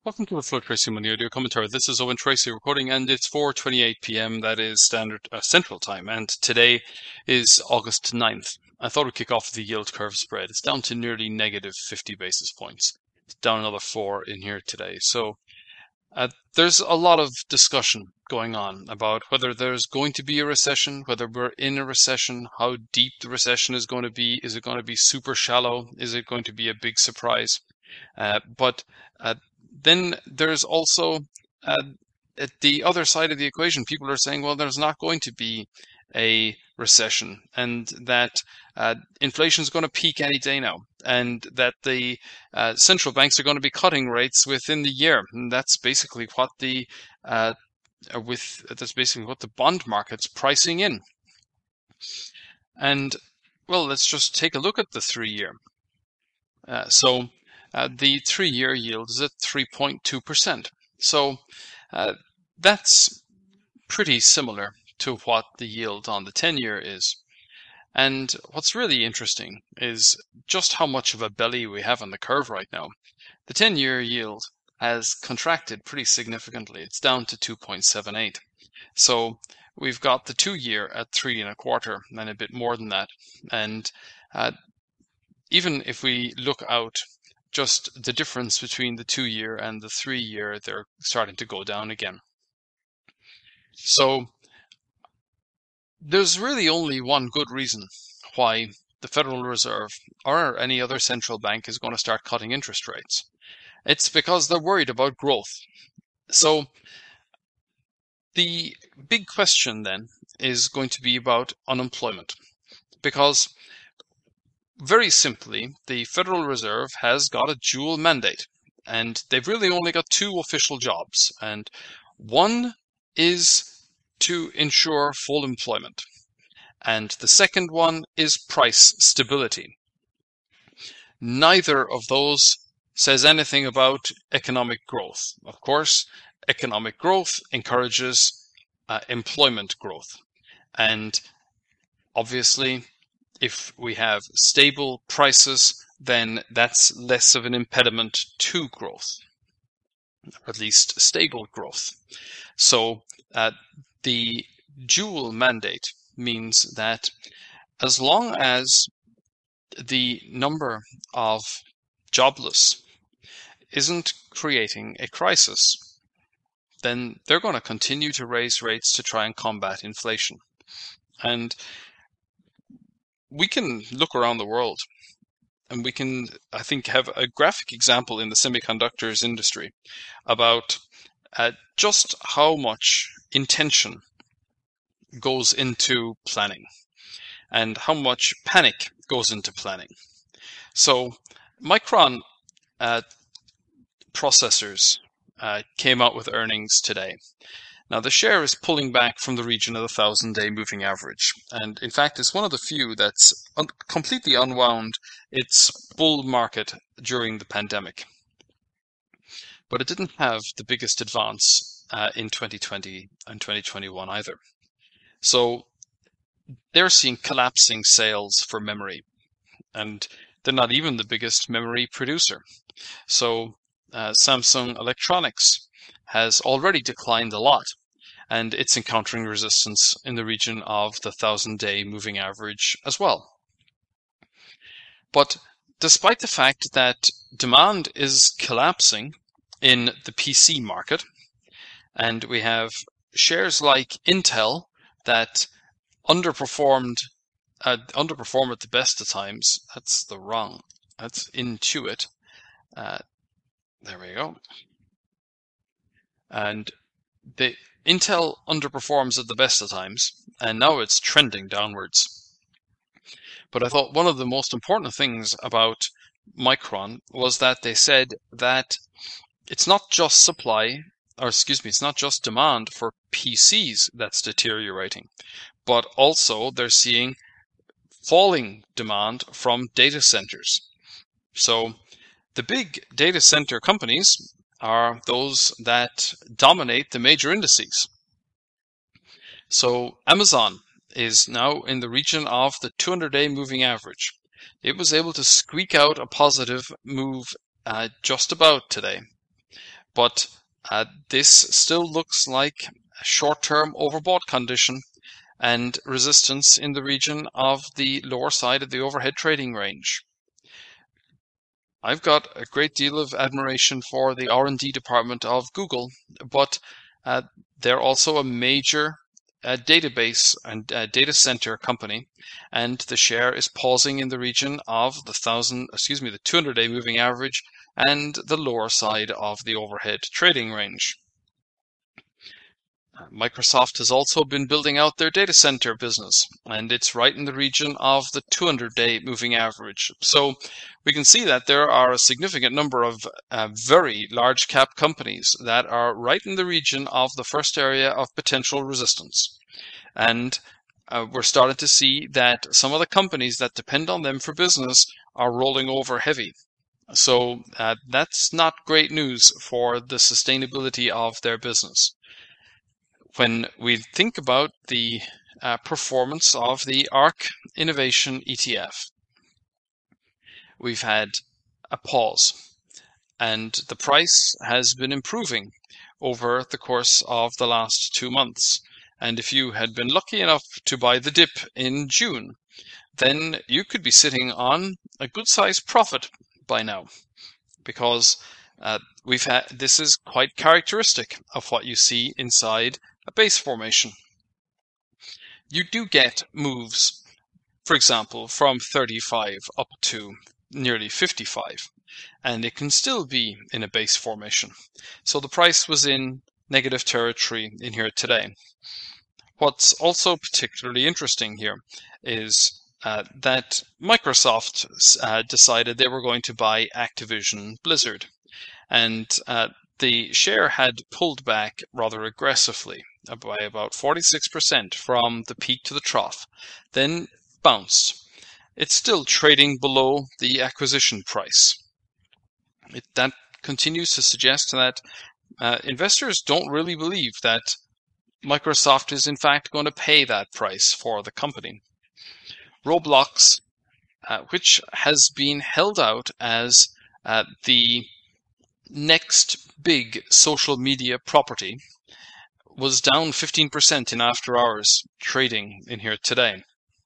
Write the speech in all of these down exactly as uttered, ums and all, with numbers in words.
Welcome to the Flow Tracy Money Audio Commentary. This is Owen Tracy recording, and it's four twenty-eight p m. That is standard uh, Central Time, and today is August ninth. I thought we'd kick off with the yield curve spread. It's down to nearly negative fifty basis points. It's down another four in here today. So uh, there's a lot of discussion going on about whether there's going to be a recession, whether we're in a recession, how deep the recession is going to be. Is it going to be super shallow? Is it going to be a big surprise? Uh, but uh, Then there's also uh, at the other side of the equation, people are saying, well, there's not going to be a recession, and that uh, inflation is going to peak any day now, and that the uh, central banks are going to be cutting rates within the year. And that's basically what the uh, with that's basically what the bond market's pricing in. And well, let's just take a look at the three-year. Uh, so. Uh, the three-year yield is at three point two percent. So uh, that's pretty similar to what the yield on the ten-year is. And what's really interesting is just how much of a belly we have on the curve right now. The ten-year yield has contracted pretty significantly. It's down to two point seven eight. So we've got the two-year at three and a quarter, and a bit more than that. And uh, even if we look out, just the difference between the two-year and the three-year, they're starting to go down again. So there's really only one good reason why the Federal Reserve or any other central bank is going to start cutting interest rates. It's because they're worried about growth. So the big question then is going to be about unemployment, because very simply, the Federal Reserve has got a dual mandate, and they've really only got two official jobs, and one is to ensure full employment, and the second one is price stability. Neither of those says anything about economic growth. Of course, economic growth encourages uh, employment growth, and obviously, if we have stable prices, then that's less of an impediment to growth, or at least stable growth. So uh, the dual mandate means that as long as the number of jobless isn't creating a crisis, then they're going to continue to raise rates to try and combat inflation. And we can look around the world, and we can, I think, have a graphic example in the semiconductors industry about uh, just how much intention goes into planning and how much panic goes into planning. So Micron uh, processors uh, came out with earnings today. Now, the share is pulling back from the region of the thousand-day moving average. And in fact, it's one of the few that's un- completely unwound its bull market during the pandemic. But it didn't have the biggest advance uh, in twenty twenty and twenty twenty-one either. So they're seeing collapsing sales for memory. And they're not even the biggest memory producer. So uh, Samsung Electronics has already declined a lot, and it's encountering resistance in the region of the thousand-day moving average as well. But despite the fact that demand is collapsing in the P C market, and we have shares like Intel that underperformed, uh, underperform at the best of times. That's the wrong, that's Intuit. Uh, there we go. And the Intel underperforms at the best of times, and now it's trending downwards. But I thought one of the most important things about Micron was that they said that it's not just supply, or excuse me, it's not just demand for P Cs that's deteriorating, but also they're seeing falling demand from data centers. So the big data center companies are those that dominate the major indices. So Amazon is now in the region of the two hundred day moving average. It was able to squeak out a positive move uh, just about today. but uh, this still looks like a short-term overbought condition and resistance in the region of the lower side of the overhead trading range. I've got a great deal of admiration for the R and D department of Google, but uh, they're also a major uh, database and uh, data center company, and the share is pausing in the region of the thousand, excuse me, the two hundred day moving average and the lower side of the overhead trading range. Microsoft has also been building out their data center business, and it's right in the region of the two hundred day moving average. So we can see that there are a significant number of uh, very large cap companies that are right in the region of the first area of potential resistance. And uh, we're starting to see that some of the companies that depend on them for business are rolling over heavy. So uh, that's not great news for the sustainability of their business. When we think about the uh, performance of the ARK Innovation E T F, we've had a pause, and the price has been improving over the course of the last two months. And if you had been lucky enough to buy the dip in June, then you could be sitting on a good-sized profit by now, because uh, we've had this is quite characteristic of what you see inside a base formation. You do get moves, for example, from thirty-five up to nearly fifty-five, and it can still be in a base formation. So the price was in negative territory in here today. What's also particularly interesting here is uh, that Microsoft uh, decided they were going to buy Activision Blizzard, and uh, the share had pulled back rather aggressively by about forty-six percent from the peak to the trough, then bounced. It's still trading below the acquisition price. It, that continues to suggest that uh, investors don't really believe that Microsoft is in fact going to pay that price for the company. Roblox, uh, which has been held out as uh, the next big social media property, was down fifteen percent in after hours trading in here today.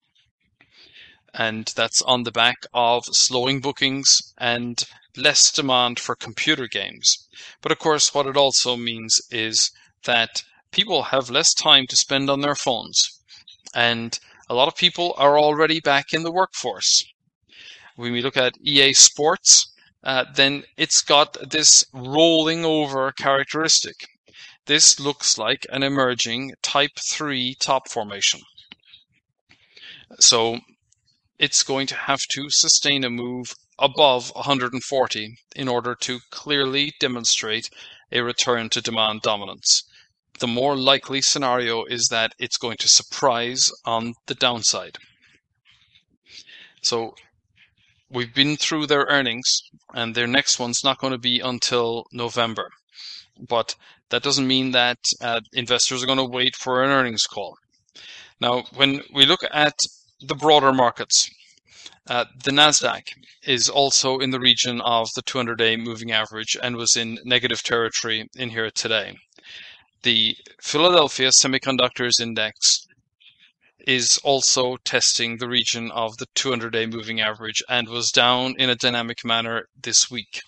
And that's on the back of slowing bookings and less demand for computer games. But of course, what it also means is that people have less time to spend on their phones, and a lot of people are already back in the workforce. When we look at E A Sports, uh, then it's got this rolling over characteristic. This looks like an emerging type three top formation. So it's going to have to sustain a move above one hundred forty in order to clearly demonstrate a return to demand dominance. The more likely scenario is that it's going to surprise on the downside. So we've been through their earnings, and their next one's not going to be until November. But that doesn't mean that uh, investors are going to wait for an earnings call. Now, when we look at the broader markets, uh, the Nasdaq is also in the region of the two hundred day moving average and was in negative territory in here today. The Philadelphia Semiconductors Index is also testing the region of the two hundred day moving average and was down in a dynamic manner this week.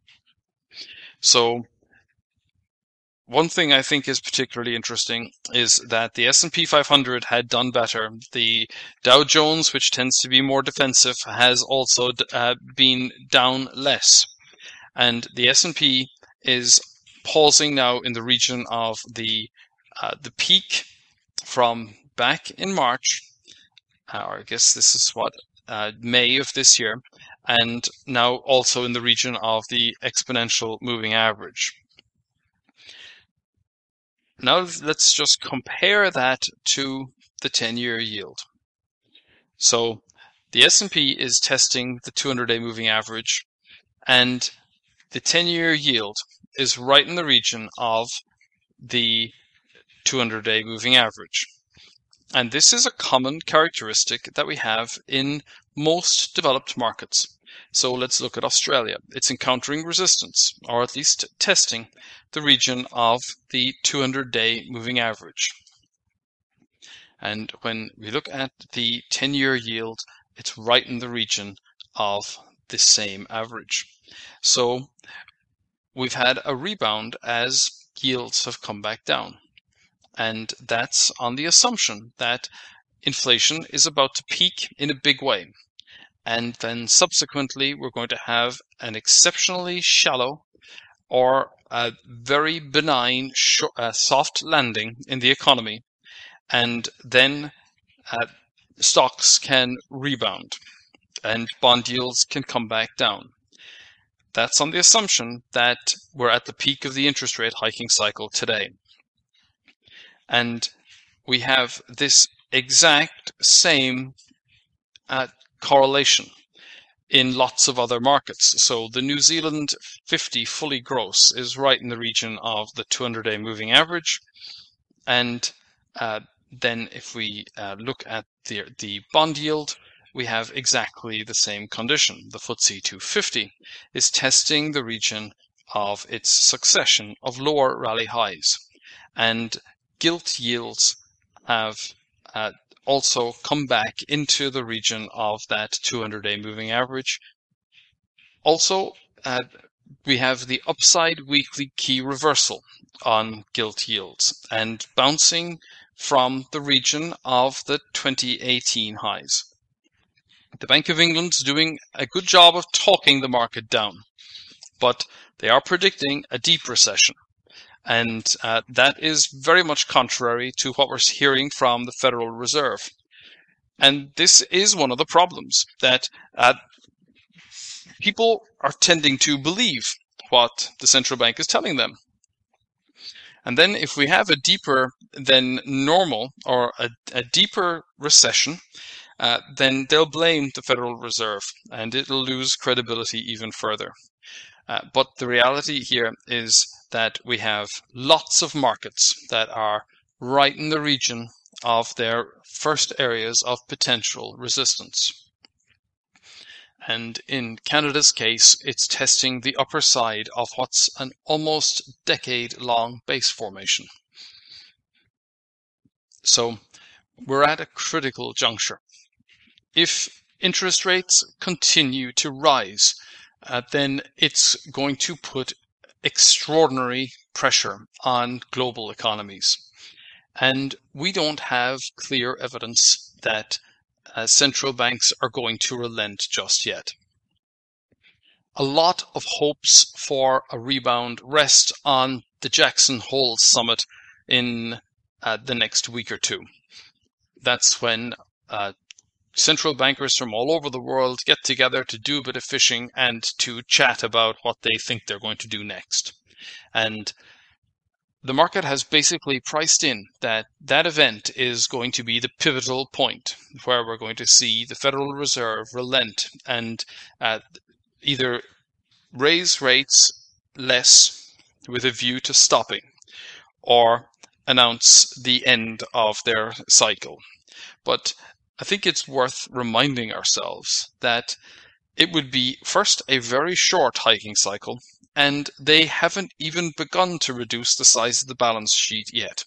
So one thing I think is particularly interesting is that the S and P five hundred had done better. The Dow Jones, which tends to be more defensive, has also uh, been down less. And the S and P is pausing now in the region of the uh, the peak from back in March, or I guess this is what, uh, May of this year, and now also in the region of the exponential moving average. Now let's just compare that to the ten-year yield. So the S and P is testing the two hundred day moving average, and the ten-year yield is right in the region of the two hundred day moving average. And this is a common characteristic that we have in most developed markets. So let's look at Australia. It's encountering resistance, or at least testing the region of the two hundred day moving average. And when we look at the ten-year yield, it's right in the region of the same average. So we've had a rebound as yields have come back down. And that's on the assumption that inflation is about to peak in a big way. And then subsequently, we're going to have an exceptionally shallow or a very benign uh, soft landing in the economy. And then uh, stocks can rebound and bond yields can come back down. That's on the assumption that we're at the peak of the interest rate hiking cycle today. And we have this exact same uh, correlation in lots of other markets. So the New Zealand fifty fully gross is right in the region of the two hundred day moving average. And uh, then if we uh, look at the, the bond yield, we have exactly the same condition. The F T S E two fifty is testing the region of its succession of lower rally highs. And gilt yields have uh, also come back into the region of that two hundred day moving average. Also, uh, we have the upside weekly key reversal on gilt yields and bouncing from the region of the twenty eighteen highs. The Bank of England's doing a good job of talking the market down, but they are predicting a deep recession. And uh, that is very much contrary to what we're hearing from the Federal Reserve. And this is one of the problems, that uh, people are tending to believe what the central bank is telling them. And then if we have a deeper than normal or a, a deeper recession, uh, then they'll blame the Federal Reserve and it'll lose credibility even further. Uh, but the reality here is that we have lots of markets that are right in the region of their first areas of potential resistance. And in Canada's case, it's testing the upper side of what's an almost decade-long base formation. So we're at a critical juncture. If interest rates continue to rise, uh, then it's going to put extraordinary pressure on global economies. And we don't have clear evidence that uh, central banks are going to relent just yet. A lot of hopes for a rebound rest on the Jackson Hole summit in uh, the next week or two. That's when uh, central bankers from all over the world get together to do a bit of fishing and to chat about what they think they're going to do next. And the market has basically priced in that that event is going to be the pivotal point where we're going to see the Federal Reserve relent and uh, either raise rates less with a view to stopping or announce the end of their cycle. But I think it's worth reminding ourselves that it would be first a very short hiking cycle, and they haven't even begun to reduce the size of the balance sheet yet.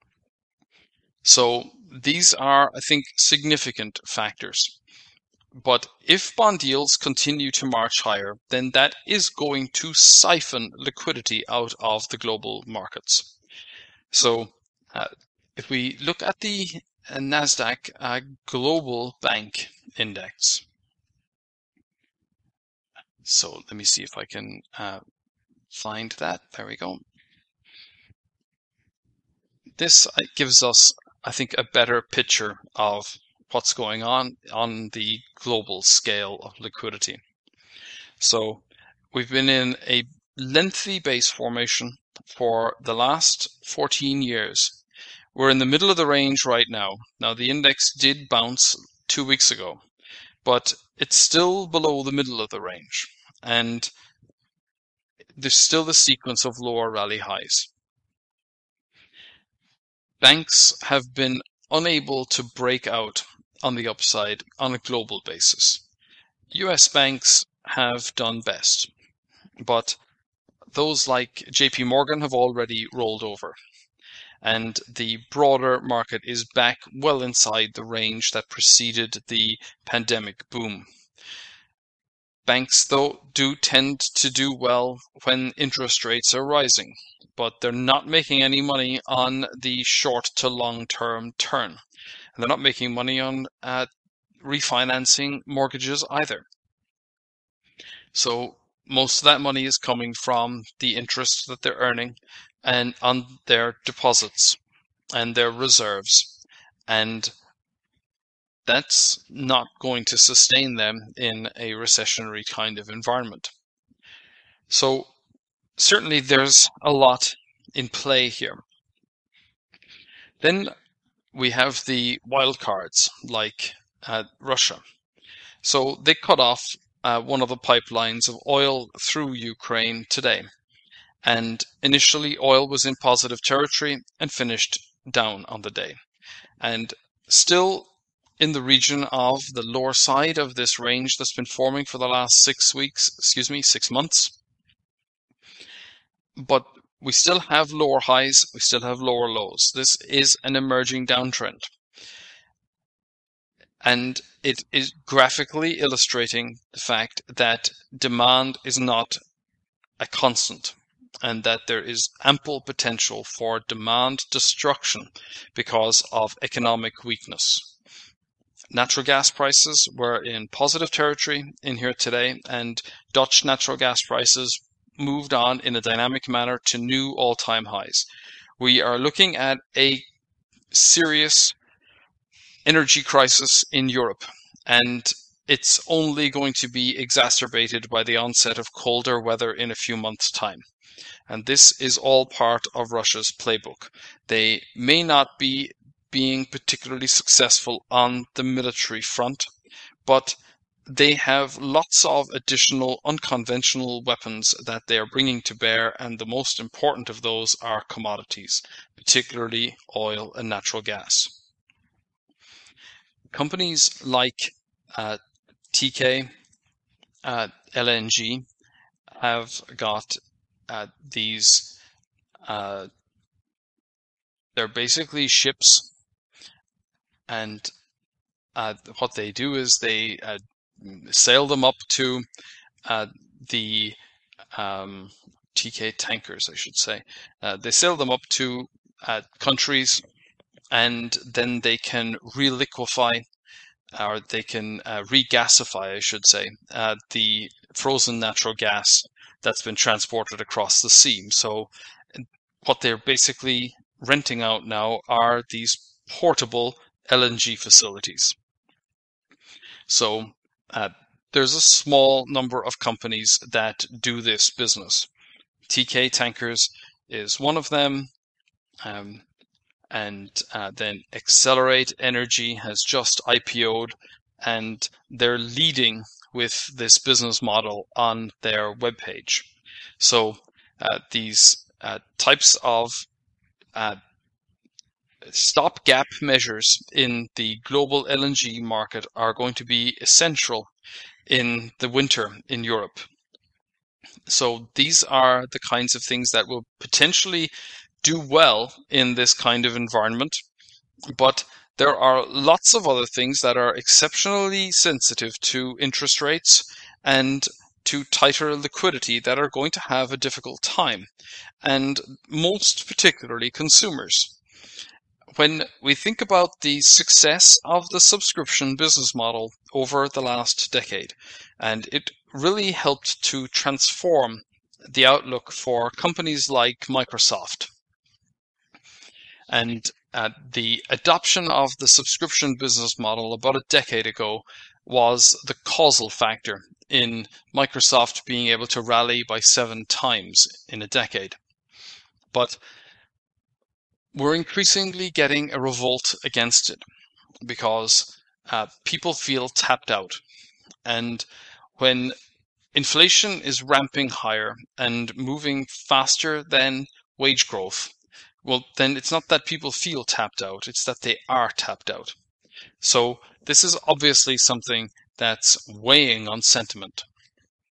So these are, I think, significant factors. But if bond yields continue to march higher, then that is going to siphon liquidity out of the global markets. So uh, if we look at the uh, NASDAQ uh, Global Bank Index. So let me see if I can uh, find that. There we go. This gives us, I think, a better picture of what's going on on the global scale of liquidity. So we've been in a lengthy base formation for the last fourteen years. We're in the middle of the range right now. Now the index did bounce two weeks ago, but it's still below the middle of the range. And there's still the sequence of lower rally highs. Banks have been unable to break out on the upside on a global basis. U S banks have done best, but those like J P Morgan have already rolled over, and the broader market is back well inside the range that preceded the pandemic boom. Banks, though, do tend to do well when interest rates are rising, but they're not making any money on the short to long-term turn. And they're not making money on uh, refinancing mortgages either. So most of that money is coming from the interest that they're earning and on their deposits and their reserves. And that's not going to sustain them in a recessionary kind of environment. So certainly there's a lot in play here. Then we have the wild cards like uh, Russia. So they cut off uh, one of the pipelines of oil through Ukraine today. And initially oil was in positive territory and finished down on the day. And still in the region of the lower side of this range that's been forming for the last six weeks, excuse me, six months. But we still have lower highs, we still have lower lows. This is an emerging downtrend. And it is graphically illustrating the fact that demand is not a constant, and that there is ample potential for demand destruction because of economic weakness. Natural gas prices were in positive territory in here today, and Dutch natural gas prices moved on in a dynamic manner to new all-time highs. We are looking at a serious energy crisis in Europe, and it's only going to be exacerbated by the onset of colder weather in a few months' time. And this is all part of Russia's playbook. They may not be being particularly successful on the military front, but they have lots of additional unconventional weapons that they are bringing to bear, and the most important of those are commodities, particularly oil and natural gas. Companies like uh, T K, uh, L N G have got uh, these, uh, they're basically ships, and uh, what they do is they uh, sail them up to uh, the um, T K tankers, I should say. Uh, they sail them up to uh, countries, and then they can reliquefy, or they can uh, regasify, I should say, uh, the frozen natural gas that's been transported across the sea. So what they're basically renting out now are these portable L N G facilities. So uh, there's a small number of companies that do this business. T K Tankers is one of them. Um, and uh, then Accelerate Energy has just I P O'd, and they're leading with this business model on their webpage. So uh, these uh, types of uh, stopgap measures in the global L N G market are going to be essential in the winter in Europe. So these are the kinds of things that will potentially do well in this kind of environment, but there are lots of other things that are exceptionally sensitive to interest rates and to tighter liquidity that are going to have a difficult time, and most particularly consumers. When we think about the success of the subscription business model over the last decade, and it really helped to transform the outlook for companies like Microsoft. And uh, the adoption of the subscription business model about a decade ago was the causal factor in Microsoft being able to rally by seven times in a decade. But we're increasingly getting a revolt against it because uh, people feel tapped out. And when inflation is ramping higher and moving faster than wage growth, well, then it's not that people feel tapped out, it's that they are tapped out. So this is obviously something that's weighing on sentiment.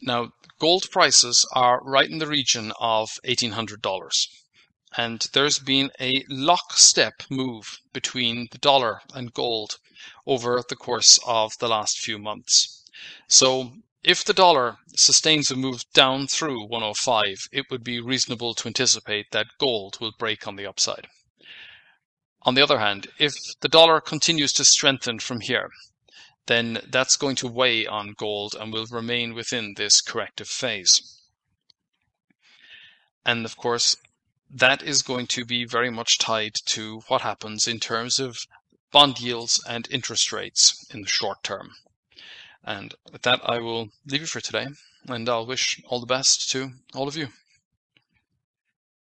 Now, gold prices are right in the region of eighteen hundred dollars. And there's been a lockstep move between the dollar and gold over the course of the last few months. So if the dollar sustains a move down through one oh five, it would be reasonable to anticipate that gold will break on the upside. On the other hand, if the dollar continues to strengthen from here, then that's going to weigh on gold and will remain within this corrective phase. And of course, that is going to be very much tied to what happens in terms of bond yields and interest rates in the short term. And with that, I will leave you for today, and I'll wish all the best to all of you.